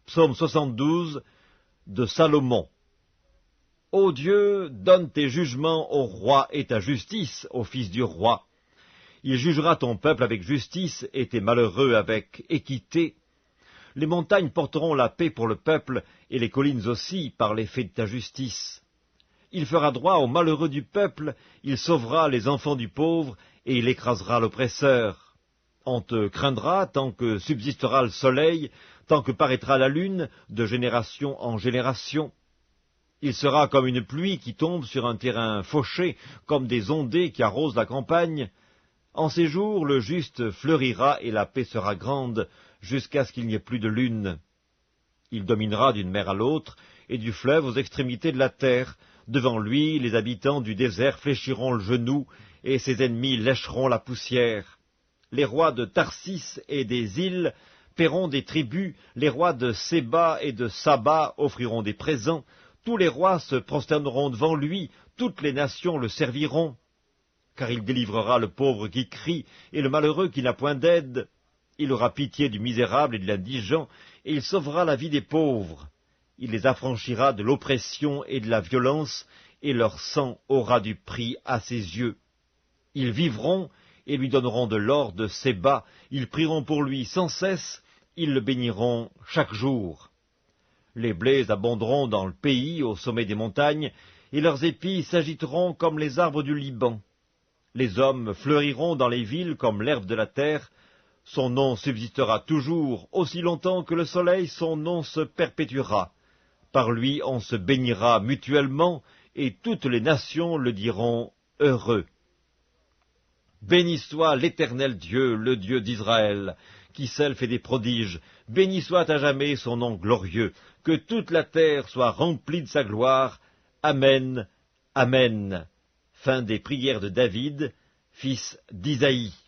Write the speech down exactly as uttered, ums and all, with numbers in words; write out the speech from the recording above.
Psaume soixante-douze de Salomon. Ô Dieu, donne tes jugements au roi et ta justice au fils du roi. Il jugera ton peuple avec justice et tes malheureux avec équité. Les montagnes porteront la paix pour le peuple, et les collines aussi par l'effet de ta justice. Il fera droit aux malheureux du peuple, il sauvera les enfants du pauvre, et il écrasera l'oppresseur. On te craindra tant que subsistera le soleil, tant que paraîtra la lune, de génération en génération. Il sera comme une pluie qui tombe sur un terrain fauché, comme des ondées qui arrosent la campagne. En ces jours, le juste fleurira et la paix sera grande, jusqu'à ce qu'il n'y ait plus de lune. Il dominera d'une mer à l'autre, et du fleuve aux extrémités de la terre. Devant lui, les habitants du désert fléchiront le genou, et ses ennemis lécheront la poussière. Les rois de Tarsis et des îles paieront des tributs, les rois de Séba et de Saba offriront des présents, tous les rois se prosterneront devant lui, toutes les nations le serviront. Car il délivrera le pauvre qui crie, et le malheureux qui n'a point d'aide. Il aura pitié du misérable et de l'indigent, et il sauvera la vie des pauvres. Il les affranchira de l'oppression et de la violence, et leur sang aura du prix à ses yeux. Ils vivront, et lui donneront de l'or de Séba, ils prieront pour lui sans cesse, ils le béniront chaque jour. Les blés abonderont dans le pays, au sommet des montagnes, et leurs épis s'agiteront comme les arbres du Liban. Les hommes fleuriront dans les villes comme l'herbe de la terre. Son nom subsistera toujours, aussi longtemps que le soleil, son nom se perpétuera. Par lui on se bénira mutuellement, et toutes les nations le diront heureux. Béni soit l'Éternel Dieu, le Dieu d'Israël, qui seul fait des prodiges. Béni soit à jamais son nom glorieux. Que toute la terre soit remplie de sa gloire. Amen. Amen. Fin des prières de David, fils d'Isaïe.